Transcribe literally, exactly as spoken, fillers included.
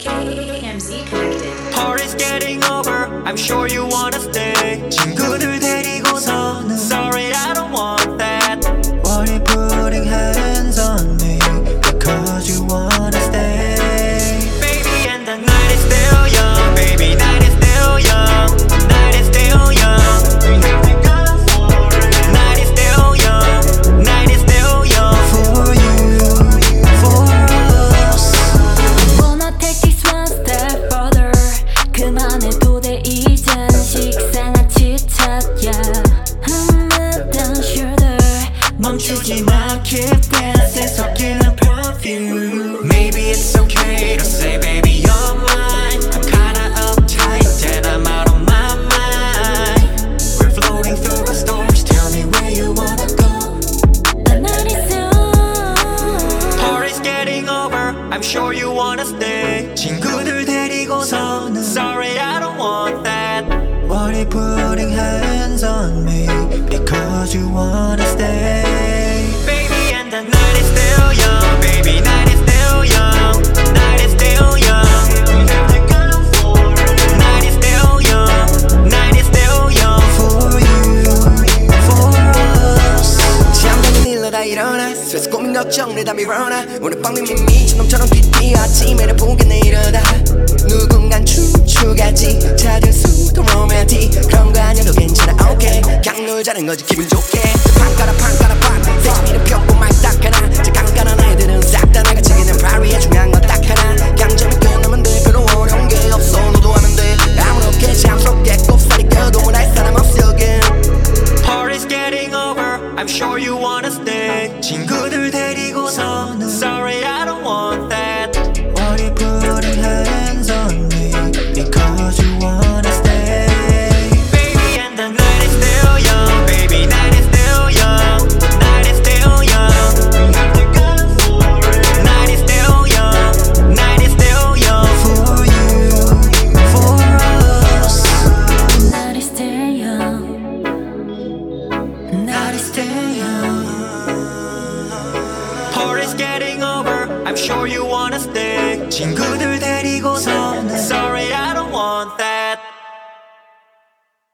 케이엠지 connected. Party's getting over, I'm sure you wanna stay. 친구들 데리고서는 Sorry, I don't want that. Why you putting hands on me? Because you wanna stay. Baby, and the night is still young. Baby, night is still young. Night is still young. Night is still young. Night is still young. For you, for us. Wanna take this one step further. 그만해도 돼 이젠 식상한 칫hat야. 한마당 shoulder. 멈추지 마, keep dancing, 섞이는 perfume. Maybe it's okay to say, baby, you're mine. I'm kinda uptight and I'm out of my mind. We're floating through the storms, tell me where you wanna go. The night is young. Party's getting over, I'm sure you wanna stay. 친구들 데리고서는 Sorry, I don't want that. Why you putting hands on me? Because you wanna stay. Baby, and the night is still young. Baby, night is still young. Night is still young. Night is still young. Night is still young. For you, for us. 잠깐만 일러다 일어나 스트레스 고민 걱정 내다 밀어놔 오늘 밤이 미친놈처럼 뛰어 아침에는 보겠네 이러다 누군간 춤추겠지 찾을 수도 로맨틱 그런 거 아니어도 괜찮아 okay 그냥 놀자는 거지 기분 좋게 판가라 판가라 판 세미는 펴고 말 딱 하나 저 깐깐한 애들은 싹 다 나가 챙기는 파리에 중요한 건 딱 하나 그냥 재밌게 놀면 돼 별로 어려운 게 없어 너도 하면 돼 아무렇게 잠스럽게 꼽살이 껴도 원할 사람 없어 again. Party's getting over, I'm sure you wanna stay. 친구들 데리고서는 Sorry, I don't want that. Why you putting hands on me? Because you wanna stay. Baby, and the night is still young. Baby, night is still young. Night is still young. Night is still young. Night is still young. For you, for us. The night is still young. Night is still young. Party's getting over, I'm sure you wanna stay. 친구들 데리고서는 Sorry,